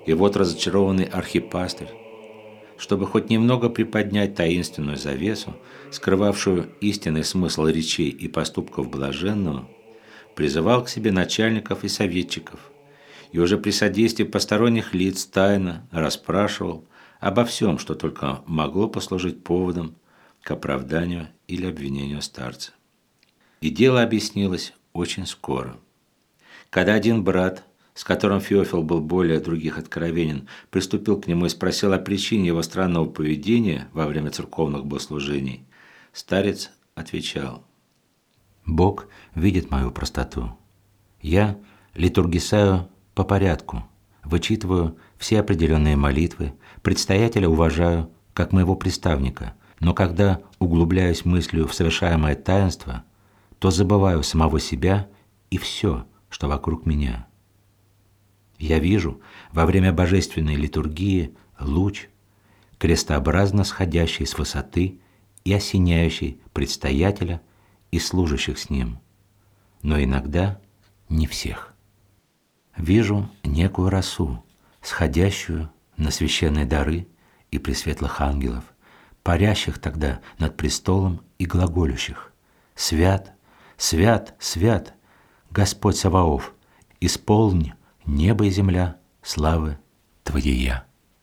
И вот разочарованный архипастырь, чтобы хоть немного приподнять таинственную завесу, скрывавшую истинный смысл речей и поступков блаженного, призывал к себе начальников и советчиков, и уже при содействии посторонних лиц тайно расспрашивал обо всем, что только могло послужить поводом к оправданию или обвинению старца. И дело объяснилось очень скоро. Когда один брат, с которым Феофил был более других откровенен, приступил к нему и спросил о причине его странного поведения во время церковных богослужений, старец отвечал: «Бог видит мою простоту. Я литургисаю по порядку, вычитываю все определенные молитвы, предстоятеля уважаю как моего приставника, но когда углубляюсь мыслью в совершаемое таинство, то забываю самого себя и все, что вокруг меня. Я вижу во время божественной литургии луч, крестообразно сходящий с высоты и осеняющий предстоятеля и служащих с ним, но иногда не всех. Вижу некую росу, сходящую на священные дары и пресветлых ангелов, парящих тогда над престолом и глаголющих: «Свят, свят, свят, Господь Саваоф, исполни небо и земля славы Твоей».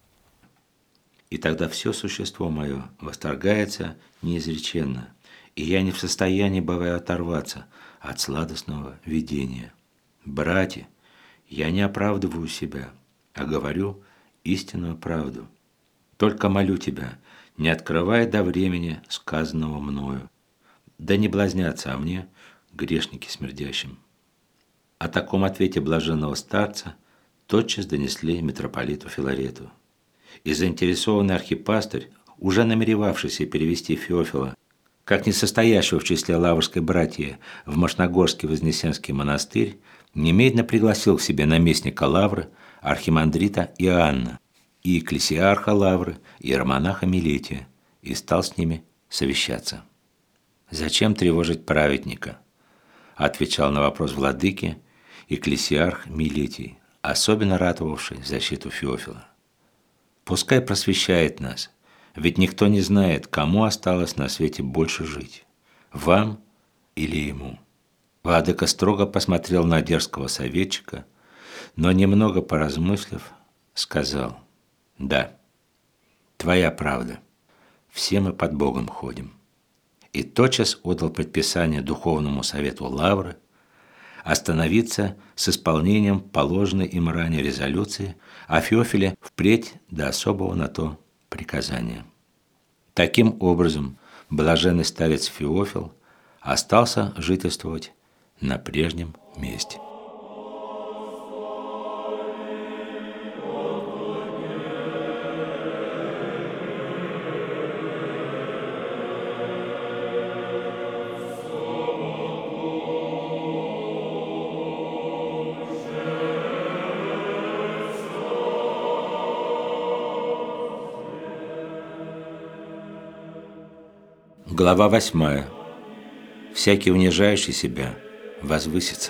И тогда все существо мое восторгается неизреченно, и я не в состоянии бываю оторваться от сладостного видения. Братья, я не оправдываю себя, а говорю истинную правду. Только молю Тебя, не открывай до времени сказанного мною, да не блазнятся о мне грешники смердящим». О таком ответе блаженного старца тотчас донесли митрополиту Филарету. И заинтересованный архипастырь, уже намеревавшийся перевести Феофила, как несостоящего в числе лаврской братьи, в Мошногорский Вознесенский монастырь, немедленно пригласил к себе наместника Лавры, архимандрита Иоанна, и экклесиарха Лавры, иеромонаха Милетия, и стал с ними совещаться. «Зачем тревожить праведника?» – отвечал на вопрос владыки экклесиарх Милетий, особенно ратовавший в защиту Феофила. «Пускай просвещает нас, ведь никто не знает, кому осталось на свете больше жить, вам или ему». Владыка строго посмотрел на дерзкого советчика, но, немного поразмыслив, сказал: «Да, твоя правда, все мы под Богом ходим». И тотчас отдал предписание Духовному Совету Лавры остановиться с исполнением положенной им ранее резолюции о Феофиле впредь до особого на то приказания. Таким образом, блаженный старец Феофил остался жительствовать на прежнем месте. Глава 8. Всякий унижающий себя возвысится.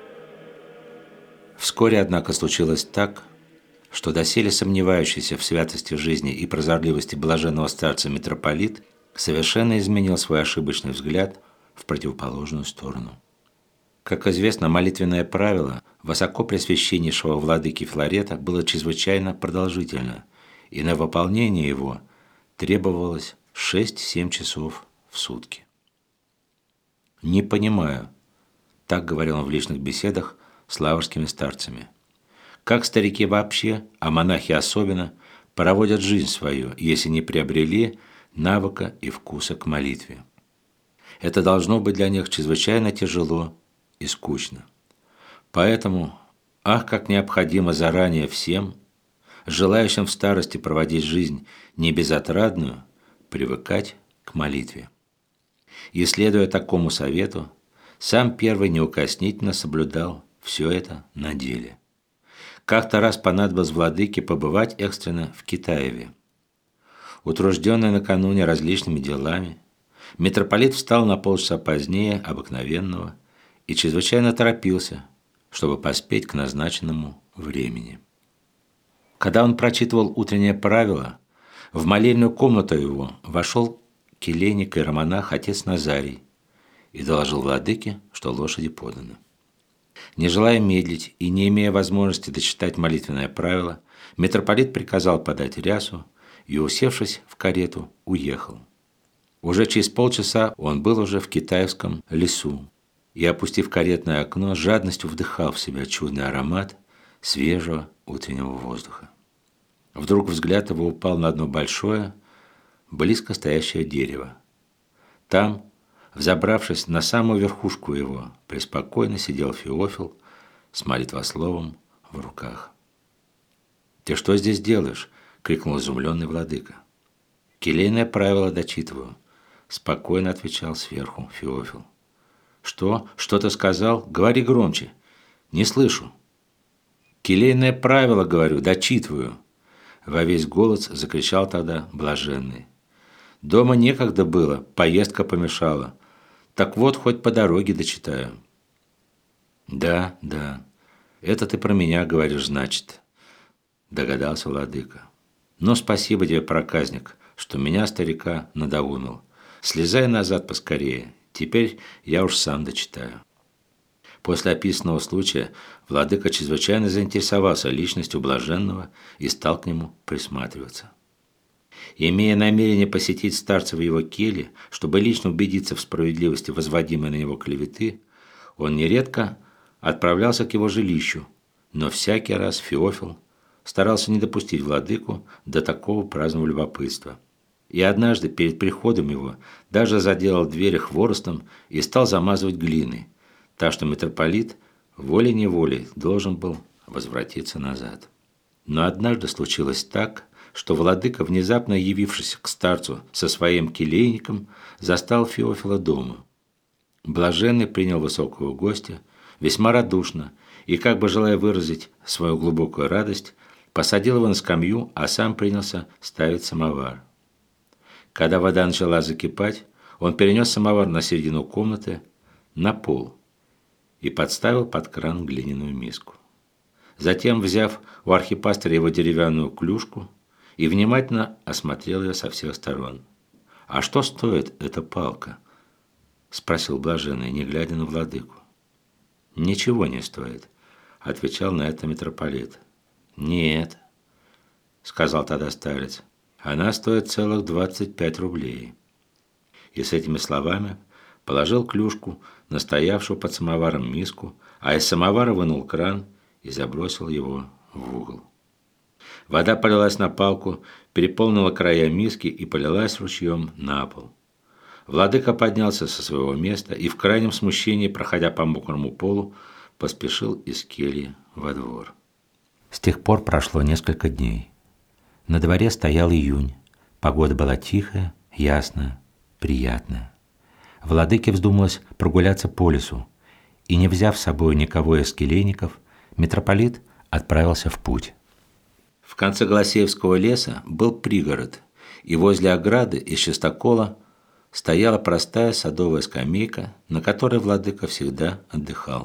Вскоре, однако, случилось так, что доселе сомневающийся в святости жизни и прозорливости блаженного старца митрополит совершенно изменил свой ошибочный взгляд в противоположную сторону. Как известно, молитвенное правило высокопреосвященнейшего владыки Филарета было чрезвычайно продолжительно, и на выполнение его требовалось 6-7 часов в сутки. «Не понимаю», – так говорил он в личных беседах с лаврскими старцами, «как старики вообще, а монахи особенно, проводят жизнь свою, если не приобрели навыка и вкуса к молитве. Это должно быть для них чрезвычайно тяжело и скучно. Поэтому, ах, как необходимо заранее всем, желающим в старости проводить жизнь не безотрадную, привыкать к молитве». И, следуя такому совету, сам первый неукоснительно соблюдал все это на деле. Как-то раз понадобилось владыке побывать экстренно в Китаеве. Утружденный накануне различными делами, митрополит встал на полчаса позднее обыкновенного и чрезвычайно торопился, чтобы поспеть к назначенному времени. Когда он прочитывал утреннее правило, в молельную комнату его вошел келейник и иеромонах отец Назарий и доложил владыке, что лошади поданы. Не желая медлить и не имея возможности дочитать молитвенное правило, митрополит приказал подать рясу и, усевшись в карету, уехал. Уже через полчаса он был уже в Китаевском лесу и, опустив каретное окно, с жадностью вдыхал в себя чудный аромат свежего утреннего воздуха. Вдруг взгляд его упал на одно большое, близко стоящее дерево. Там, взобравшись на самую верхушку его, преспокойно сидел Феофил с молитвословом в руках. «Ты что здесь делаешь?» – крикнул изумленный владыка. «Келейное правило дочитываю», – спокойно отвечал сверху Феофил. «Что? Что ты сказал? Говори громче. Не слышу». «Келейное правило, говорю, дочитываю», – во весь голос закричал тогда блаженный. «Дома некогда было, поездка помешала. Так вот, хоть по дороге дочитаю». «Да, да, это ты про меня говоришь, значит», – догадался владыка. «Ну, спасибо тебе, проказник, что меня, старика, надоумил. Слезай назад поскорее, теперь я уж сам дочитаю». После описанного случая владыка чрезвычайно заинтересовался личностью блаженного и стал к нему присматриваться. Имея намерение посетить старца в его келье, чтобы лично убедиться в справедливости возводимой на него клеветы, он нередко отправлялся к его жилищу, но всякий раз Феофил старался не допустить владыку до такого праздного любопытства. И однажды перед приходом его даже заделал двери хворостом и стал замазывать глиной, так что митрополит волей-неволей должен был возвратиться назад. Но однажды случилось так, что владыка, внезапно явившись к старцу со своим келейником, застал Феофила дома. Блаженный принял высокого гостя весьма радушно и, как бы желая выразить свою глубокую радость, посадил его на скамью, а сам принялся ставить самовар. Когда вода начала закипать, он перенес самовар на середину комнаты, на пол, и подставил под кран глиняную миску. Затем, взяв у архипастыря его деревянную клюшку, и внимательно осмотрел ее со всех сторон. «А что стоит эта палка?» – спросил блаженный, не глядя на владыку. «Ничего не стоит», – отвечал на это митрополит. «Нет», – сказал тогда старец, – «она стоит целых 25 рублей». И с этими словами положил клюшку на стоявшую под самоваром миску, а из самовара вынул кран и забросил его в угол. Вода полилась на палку, переполнила края миски и полилась ручьем на пол. Владыка поднялся со своего места и в крайнем смущении, проходя по мокрому полу, поспешил из кельи во двор. С тех пор прошло несколько дней. На дворе стоял июнь. Погода была тихая, ясная, приятная. Владыке вздумалось прогуляться по лесу, и, не взяв с собой никого из келейников, митрополит отправился в путь. В конце Голосеевского леса был пригород, и возле ограды из чистокола стояла простая садовая скамейка, на которой владыка всегда отдыхал.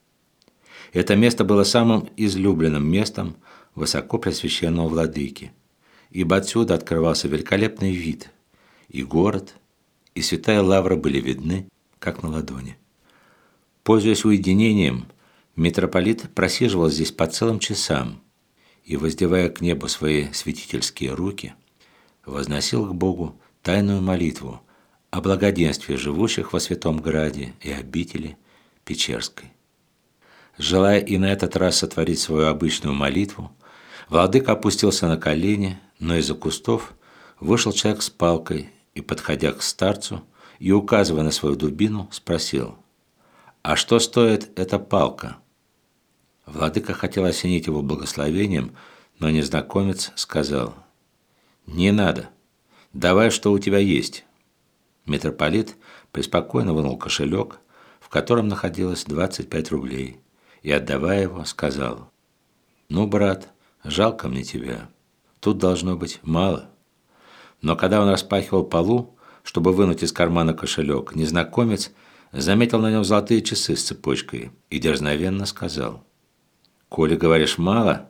Это место было самым излюбленным местом высокопреосвященного владыки, ибо отсюда открывался великолепный вид, и город, и святая лавра были видны, как на ладони. Пользуясь уединением, митрополит просиживал здесь по целым часам и, воздевая к небу свои святительские руки, возносил к Богу тайную молитву о благоденствии живущих во Святом Граде и обители Печерской. Желая и на этот раз сотворить свою обычную молитву, владыка опустился на колени, но из-за кустов вышел человек с палкой и, подходя к старцу и указывая на свою дубину, спросил: «А что стоит эта палка?» Владыка хотел осенить его благословением, но незнакомец сказал: «Не надо, давай, что у тебя есть». Митрополит преспокойно вынул кошелек, в котором находилось 25 рублей, и, отдавая его, сказал: «Ну, брат, жалко мне тебя, тут должно быть мало». Но когда он распахивал полу, чтобы вынуть из кармана кошелек, незнакомец заметил на нем золотые часы с цепочкой и дерзновенно сказал: «Коли говоришь мало,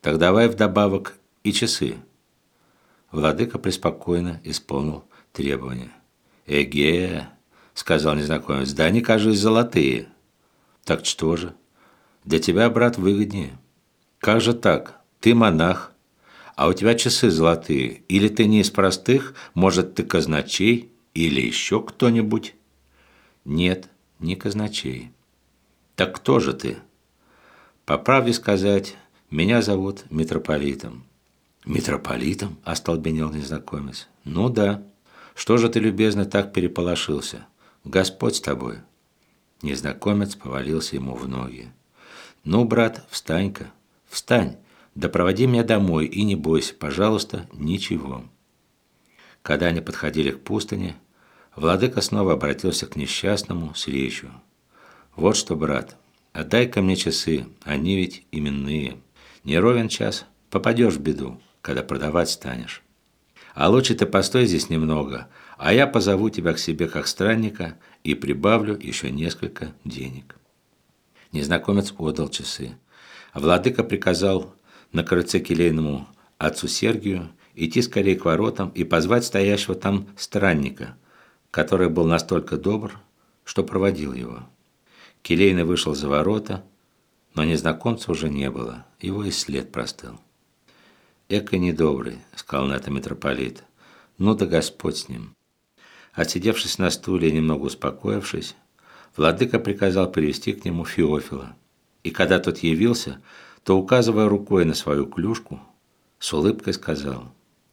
Так давай вдобавок и часы». Владыка преспокойно исполнил требования. «Эге», — сказал незнакомец, — «да они, кажись, золотые». «Так что же? Для тебя, брат, выгоднее». «Как же так? Ты монах, а у тебя часы золотые. Или ты не из простых, может, ты казначей, или еще кто-нибудь?» «Нет, не казначей». «Так кто же ты?» «По правде сказать, меня зовут митрополитом». «Митрополитом?» – остолбенел незнакомец. «Ну да. Что же ты, любезно, так переполошился? Господь с тобой». Незнакомец повалился ему в ноги. «Ну, брат, встань-ка, встань, да проводи меня домой и не бойся, пожалуйста, ничего». Когда они подходили к пустыне, владыка снова обратился к несчастному с речью. «Вот что, брат, отдай-ка мне часы, они ведь именные. Не ровен час, попадешь в беду, когда продавать станешь. А лучше ты постой здесь немного, а я позову тебя к себе как странника и прибавлю еще несколько денег». Незнакомец отдал часы, а владыка приказал на крыльце келейному отцу Сергию идти скорее к воротам и позвать стоящего там странника, который был настолько добр, что проводил его. Келейный вышел за ворота, но незнакомца уже не было, его и след простыл. «Эко недобрый», — сказал на это митрополит. «Ну да Господь с ним». Отсидевшись на стуле и немного успокоившись, владыка приказал привести к нему Феофила. И когда тот явился, то, указывая рукой на свою клюшку, с улыбкой сказал: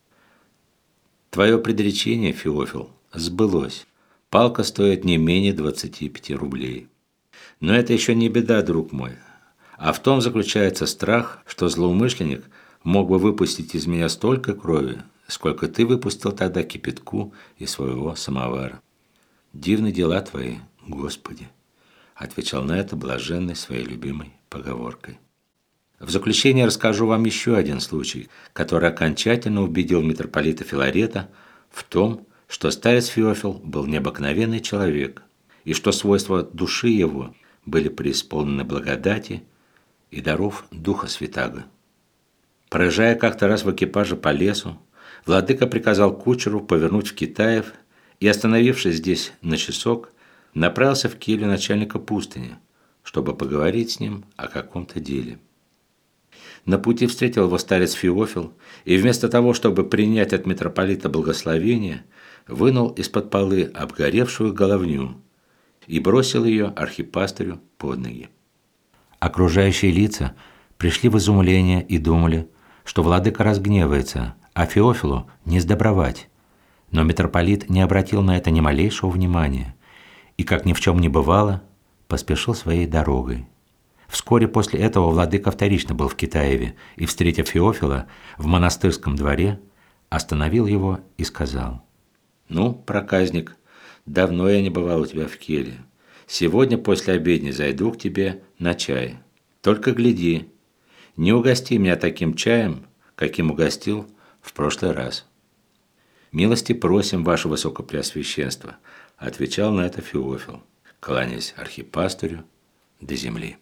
«Твое предречение, Феофил, сбылось. Палка стоит не менее 25 рублей. Но это еще не беда, друг мой. А в том заключается страх, что злоумышленник мог бы выпустить из меня столько крови, сколько ты выпустил тогда кипятку из своего самовара. Дивны дела твои, Господи», – отвечал на это блаженный своей любимой поговоркой. В заключение расскажу вам еще один случай, который окончательно убедил митрополита Филарета в том, что старец Феофил был необыкновенный человек, и что свойства души его были преисполнены благодати и даров Духа Святаго. Проезжая как-то раз в экипаже по лесу, владыка приказал кучеру повернуть в Китаев и, остановившись здесь на часок, направился в келью начальника пустыни, чтобы поговорить с ним о каком-то деле. На пути встретил его старец Феофил и вместо того, чтобы принять от митрополита благословение, вынул из-под полы обгоревшую головню и бросил ее архипастырю под ноги. Окружающие лица пришли в изумление и думали, что владыка разгневается, а Феофилу не сдобровать. Но митрополит не обратил на это ни малейшего внимания и, как ни в чем не бывало, поспешил своей дорогой. Вскоре после этого владыка вторично был в Китаеве и, встретив Феофила в монастырском дворе, остановил его и сказал: «Ну, проказник, давно я не бывал у тебя в келье. Сегодня после обедни зайду к тебе на чай. Только гляди, не угости меня таким чаем, каким угостил в прошлый раз». «Милости просим, ваше высокопреосвященство», – отвечал на это Феофил, кланяясь архипастырю до земли.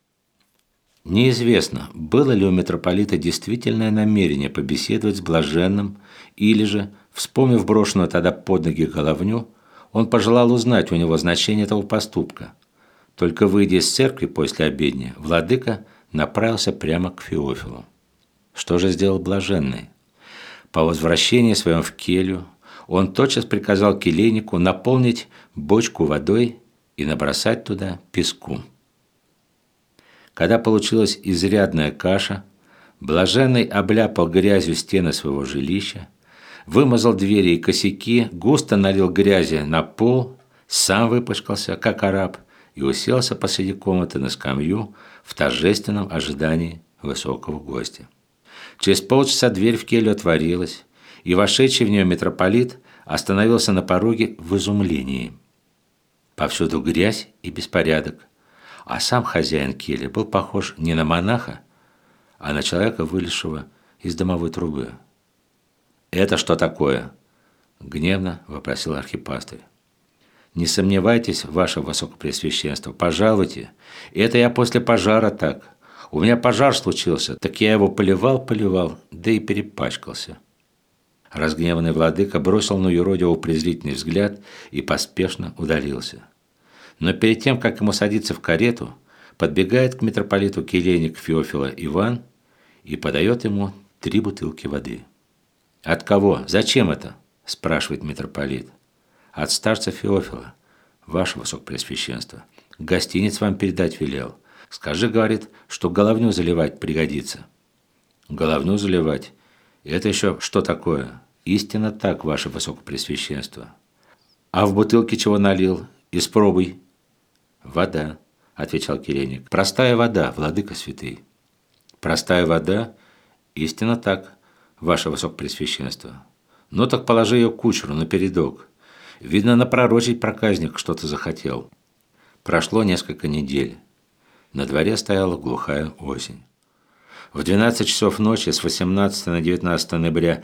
Неизвестно, было ли у митрополита действительное намерение побеседовать с блаженным, или же, вспомнив брошенную тогда под ноги головню, он пожелал узнать у него значение этого поступка. Только выйдя из церкви после обедни, владыка направился прямо к Феофилу. Что же сделал блаженный? По возвращении своем в келью он тотчас приказал келейнику наполнить бочку водой и набросать туда песку. Когда получилась изрядная каша, блаженный обляпал грязью стены своего жилища, вымазал двери и косяки, густо налил грязи на пол, сам выпачкался, как араб, и уселся посреди комнаты на скамью в торжественном ожидании высокого гостя. Через полчаса дверь в келью отворилась, и вошедший в нее митрополит остановился на пороге в изумлении. Повсюду грязь и беспорядок, а сам хозяин кельи был похож не на монаха, а на человека, вылезшего из дымовой трубы. «Это что такое?» – гневно вопросил архипастырь. «Не сомневайтесь, ваше высокопреосвященство, пожалуйте, это я после пожара так. У меня пожар случился, так я его поливал, да и перепачкался». Разгневанный владыка бросил на юродивого презрительный взгляд и поспешно удалился. Но перед тем, как ему садиться в карету, подбегает к митрополиту келейник Феофила Иван и подает ему 3 бутылки воды. «От кого? Зачем это?» – спрашивает митрополит. «От старца Феофила, ваше высокопреосвященство. Гостиниц вам передать велел. Скажи, — говорит, — что головню заливать пригодится». «Головню заливать? Это еще что такое?» «Истинно так, ваше высокопреосвященство». «А в бутылке чего налил? Испробуй». «Вода», – отвечал келейник. «Простая вода, владыка святый». «Простая вода? Истинно так, ваше высокопреосвященство». «Ну так положи ее кучеру напередок. Видно, напророчить проказник что-то захотел». Прошло несколько недель. На дворе стояла глухая осень. В 12 часов ночи с 18 на 19 ноября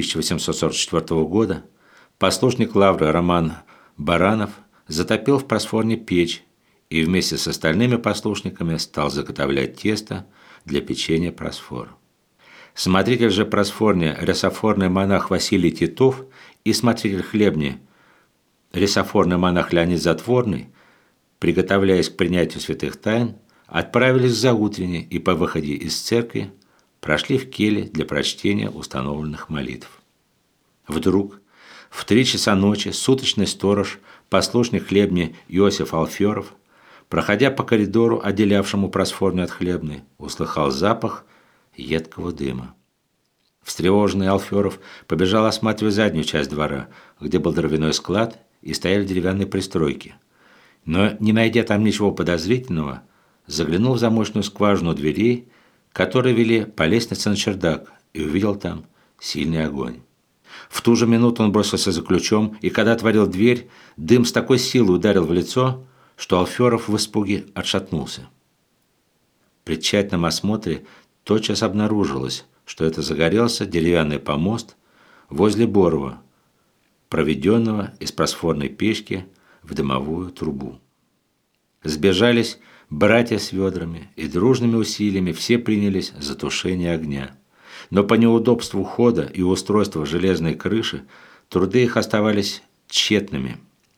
1844 года послушник Лавры Роман Баранов затопил в просфорне печь и вместе с остальными послушниками стал заготовлять тесто для печенья просфор. Смотритель же просфорни ресофорный монах Василий Титов и смотритель хлебни ресофорный монах Леонид Затворный, приготовляясь к принятию святых тайн, отправились за утренней и по выходе из церкви прошли в келье для прочтения установленных молитв. Вдруг в 3 часа ночи суточный сторож, послушник хлебни Иосиф Алферов, проходя по коридору, отделявшему просфорню от хлебной, услыхал запах едкого дыма. Встревоженный Алферов побежал осматривать заднюю часть двора, где был дровяной склад и стояли деревянные пристройки. Но, не найдя там ничего подозрительного, заглянул в замочную скважину дверей, которые вели по лестнице на чердак, и увидел там сильный огонь. В ту же минуту он бросился за ключом, и когда отворил дверь, дым с такой силой ударил в лицо, что Алферов в испуге отшатнулся. При тщательном осмотре тотчас обнаружилось, что это загорелся деревянный помост возле Борова, проведенного из просфорной печки в дымовую трубу. Сбежались братья с ведрами, и дружными усилиями все принялись за тушение огня. Но по неудобству хода и устройства железной крыши труды их оставались тщетными.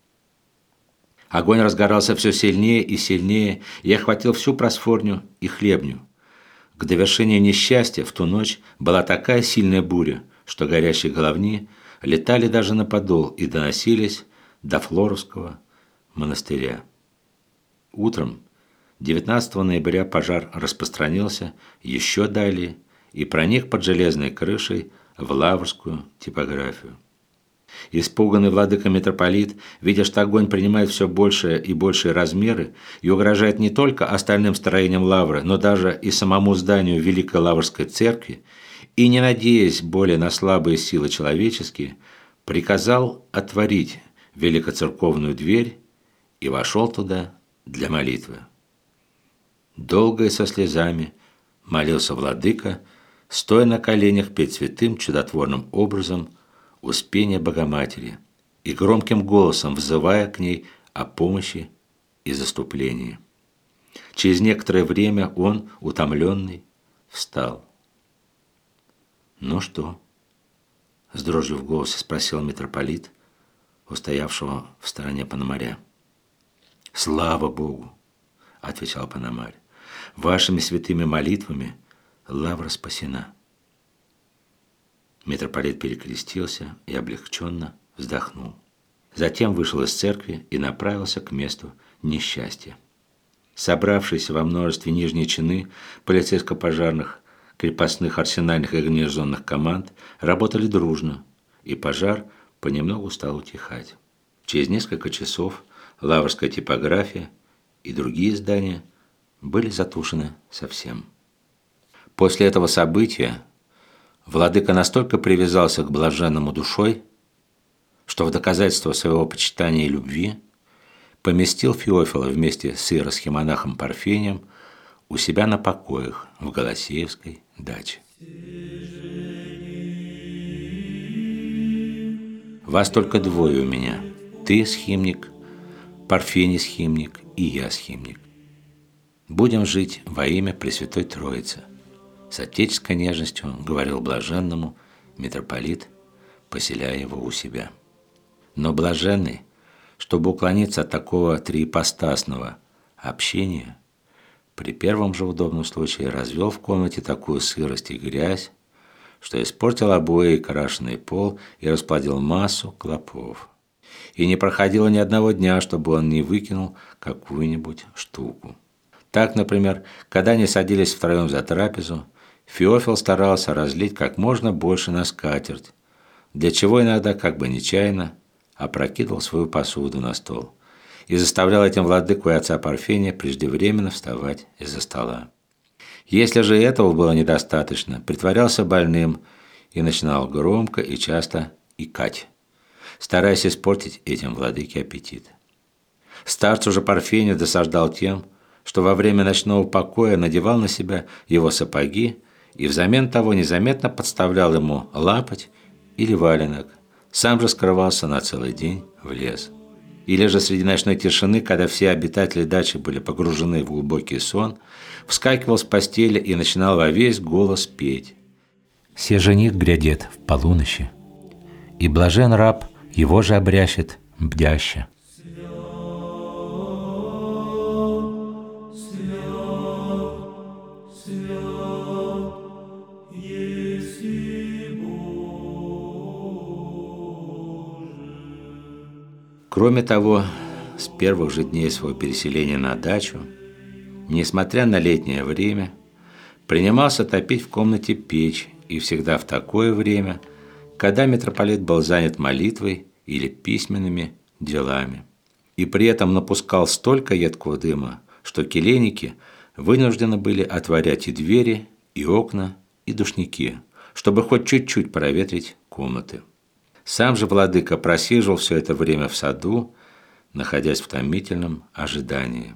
Огонь разгорался все сильнее и сильнее, и охватил всю просфорню и хлебню. К довершению несчастья в ту ночь была такая сильная буря, что горящие головни летали даже на подол и доносились до Флоровского монастыря. Утром 19 ноября пожар распространился еще далее и проник под железной крышей в Лаврскую типографию. Испуганный владыка-митрополит, видя, что огонь принимает все большие и большие размеры и угрожает не только остальным строениям Лавры, но даже и самому зданию Великой Лаврской церкви, и не надеясь более на слабые силы человеческие, приказал отворить великоцерковную дверь и вошел туда для молитвы. Долго и со слезами молился владыка, стоя на коленях перед святым чудотворным образом Успения Богоматери и громким голосом взывая к ней о помощи и заступлении. Через некоторое время он, утомленный, встал. «Ну что?» – с дрожью в голосе спросил митрополит, устоявшего в стороне Пономаря. «Слава Богу!» – отвечал Пономарь. «Вашими святыми молитвами Лавра спасена». Митрополит перекрестился и облегченно вздохнул. Затем вышел из церкви и направился к месту несчастья. Собравшиеся во множестве нижние чины полицейско-пожарных, крепостных, арсенальных и гарнизонных команд работали дружно, и пожар понемногу стал утихать. Через несколько часов Лаврская типография и другие здания были затушены совсем. После этого события владыка настолько привязался к блаженному душой, что в доказательство своего почитания и любви поместил Феофила вместе с иеросхимонахом Парфением у себя на покоях в Голосеевской даче. «Вас только двое у меня. Ты схимник, Парфений схимник и я схимник. Будем жить во имя Пресвятой Троицы. С отеческой нежностью говорил блаженному митрополит, поселяя его у себя. Но блаженный, чтобы уклониться от такого триипостасного общения, при первом же удобном случае развел в комнате такую сырость и грязь, что испортил обои и крашеный пол и расплодил массу клопов. И не проходило ни одного дня, чтобы он не выкинул какую-нибудь штуку. Так, например, когда они садились втроем за трапезу, Феофил старался разлить как можно больше на скатерть, для чего иногда, как бы нечаянно, опрокидывал свою посуду на стол и заставлял этим владыку и отца Парфения преждевременно вставать из-за стола. Если же этого было недостаточно, притворялся больным и начинал громко и часто икать, стараясь испортить этим владыке аппетит. Старцу же Парфению досаждал тем, что во время ночного покоя надевал на себя его сапоги и взамен того незаметно подставлял ему лапоть или валенок, сам же скрывался на целый день в лес. Или же среди ночной тишины, когда все обитатели дачи были погружены в глубокий сон, вскакивал с постели и начинал во весь голос петь. «Се жених грядет в полуночи, и блажен раб его же обрящет бдяще». Кроме того, с первых же дней своего переселения на дачу, несмотря на летнее время, принимался топить в комнате печь, и всегда в такое время, когда митрополит был занят молитвой или письменными делами. И при этом напускал столько едкого дыма, что келейники вынуждены были отворять и двери, и окна, и душники, чтобы хоть чуть-чуть проветрить комнаты. Сам же владыка просиживал все это время в саду, находясь в томительном ожидании.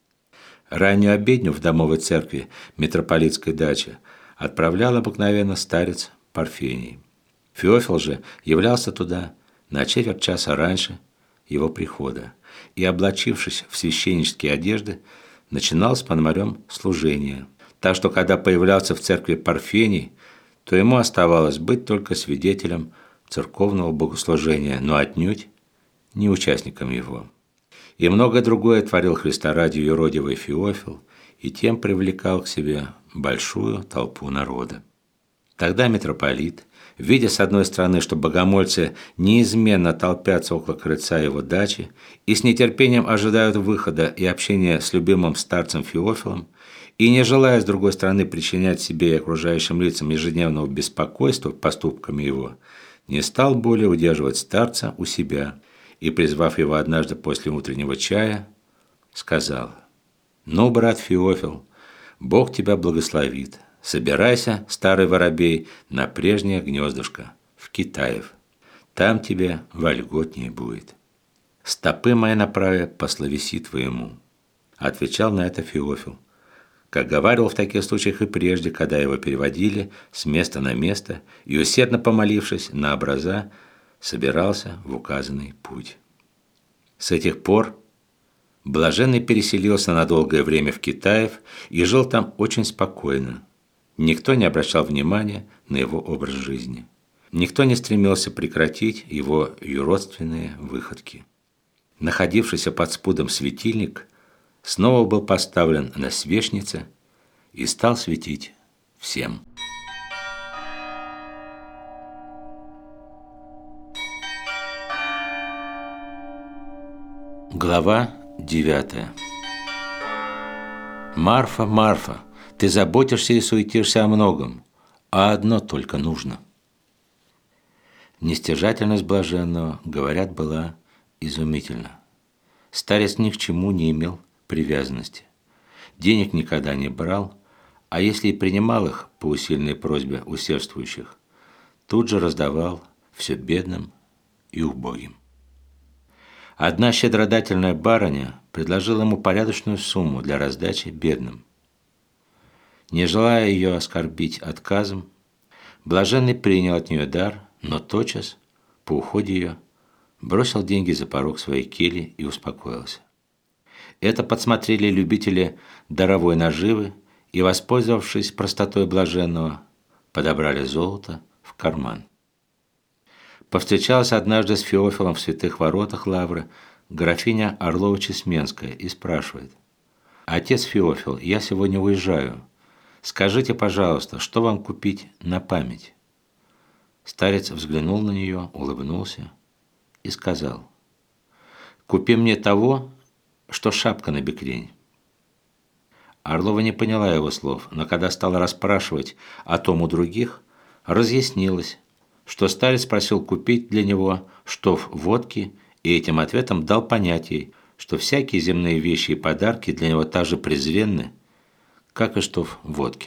Раннюю обедню в домовой церкви митрополитской дачи отправлял обыкновенно старец Парфений. Феофил же являлся туда на четверть часа раньше его прихода и, облачившись в священнические одежды, начинал с Пономарем служение. Так что, когда появлялся в церкви Парфений, то ему оставалось быть только свидетелем церковного богослужения, но отнюдь не участником его. И многое другое творил Христа ради юродивый Феофил, и тем привлекал к себе большую толпу народа. Тогда митрополит, видя с одной стороны, что богомольцы неизменно толпятся около крыльца его дачи и с нетерпением ожидают выхода и общения с любимым старцем Феофилом, и не желая, с другой стороны, причинять себе и окружающим лицам ежедневного беспокойства поступками его, не стал более удерживать старца у себя и, призвав его однажды после утреннего чая, сказал: «Ну, брат Феофил, Бог тебя благословит. Собирайся, старый воробей, на прежнее гнездышко, в Китаев. Там тебе вольготнее будет. Стопы мои направя по словеси твоему», – отвечал на это Феофил, как говаривал в таких случаях и прежде, когда его переводили с места на место и, усердно помолившись на образа, собирался в указанный путь. С этих пор блаженный переселился на долгое время в Китаев и жил там очень спокойно. Никто не обращал внимания на его образ жизни. Никто не стремился прекратить его юродственные выходки. Находившийся под спудом светильник снова был поставлен на свечнице и стал светить всем. Глава 9. «Марфа, Марфа, ты заботишься и суетишься о многом, а одно только нужно». Нестяжательность блаженного, говорят, была изумительна. Старец ни к чему не имел привязанности. Денег никогда не брал, а если и принимал их по усиленной просьбе усердствующих, тут же раздавал все бедным и убогим. Одна щедродательная барыня предложила ему порядочную сумму для раздачи бедным. Не желая ее оскорбить отказом, блаженный принял от нее дар, но тотчас, по уходе ее, бросил деньги за порог своей кельи и успокоился. Это подсмотрели любители даровой наживы и, воспользовавшись простотой блаженного, подобрали золото в карман. Повстречалась однажды с Феофилом в святых воротах Лавры графиня Орлова-Чесменская и спрашивает: «Отец Феофил, я сегодня уезжаю. Скажите, пожалуйста, что вам купить на память?» Старец взглянул на нее, улыбнулся и сказал: «Купи мне того, что шапка на бекрень». Орлова не поняла его слов, но когда стала расспрашивать о том у других, разъяснилось, что старец просил купить для него штоф водки, и этим ответом дал понять ей, что всякие земные вещи и подарки для него так же презренны, как и штоф водки.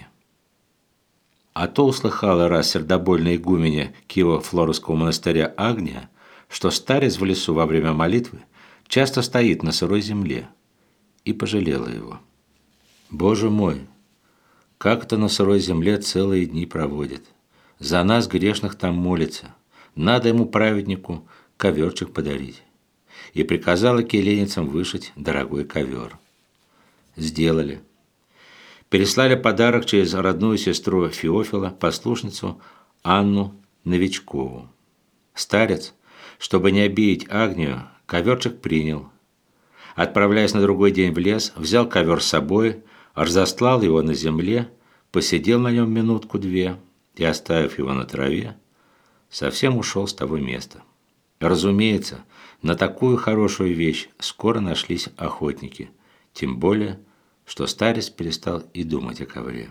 А то услыхала раз сердобольная игуменя Киево-Флоровского монастыря Агния, что старец в лесу во время молитвы часто стоит на сырой земле, и пожалела его. «Боже мой, как это на сырой земле целые дни проводит. За нас, грешных, там молится. Надо ему, праведнику, коверчик подарить». И приказала келейницам вышить дорогой ковер. Сделали. Переслали подарок через родную сестру Феофила, послушницу Анну Новичкову. Старец, чтобы не обидеть Агнию, коверчик принял. Отправляясь на другой день в лес, взял ковер с собой, разостлал его на земле, посидел на нем минутку-две и, оставив его на траве, совсем ушел с того места. Разумеется, на такую хорошую вещь скоро нашлись охотники, тем более, что старец перестал и думать о ковре.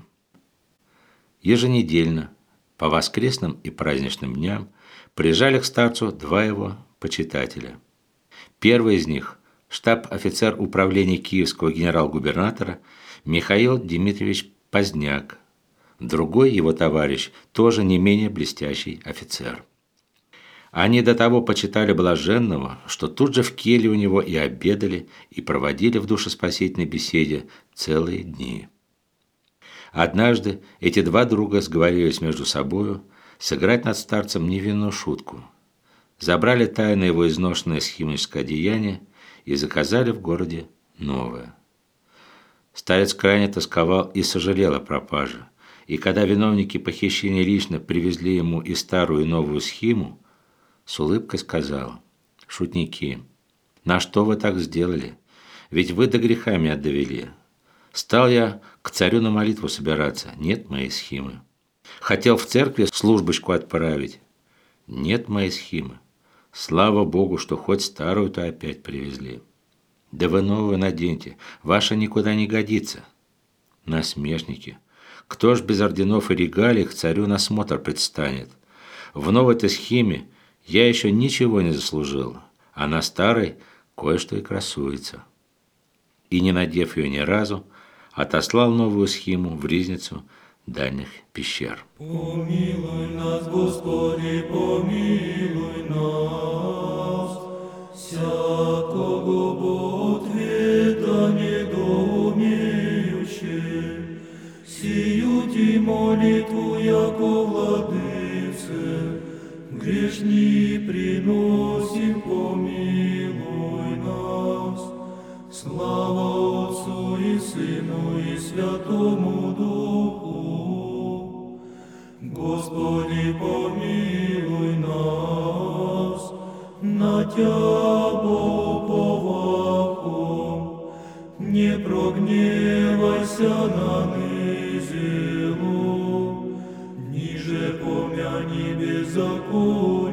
Еженедельно, по воскресным и праздничным дням, приезжали к старцу два его почитателя. Первый из них – штаб-офицер управления киевского генерал-губернатора Михаил Дмитриевич Поздняк, другой его товарищ, тоже не менее блестящий офицер. Они до того почитали блаженного, что тут же в келье у него и обедали, и проводили в душеспасительной беседе целые дни. Однажды эти два друга сговорились между собою сыграть над старцем невинную шутку. Забрали тайно его изношенное схимническое одеяние и заказали в городе новое. Старец крайне тосковал и сожалел о пропаже, и когда виновники похищения лично привезли ему и старую, и новую схиму, с улыбкой сказал: «Шутники, на что вы так сделали? Ведь вы до греха меня довели. Стал я к царю на молитву собираться, нет моей схимы. Хотел в церкви службочку отправить, нет моей схимы. Слава Богу, что хоть старую-то опять привезли. Да вы новую наденьте, ваша никуда не годится». Насмешники, кто ж без орденов и регалий к царю на смотр предстанет? В новой-то схиме я еще ничего не заслужил, а на старой кое-что и красуется. И, не надев ее ни разу, отослал новую схиму в ризницу дальних пещер. Помилуй нас, Господи, помилуй нас, всякого ответа недоумеющих, сию ти молитву, яко владыце, грешни приносим, помилуй нас. Слава Отцу и Сыну и Святому Духу. Господи, помилуй нас, на Тя уповахом, не прогневайся на низилу, ниже помяни беззаконие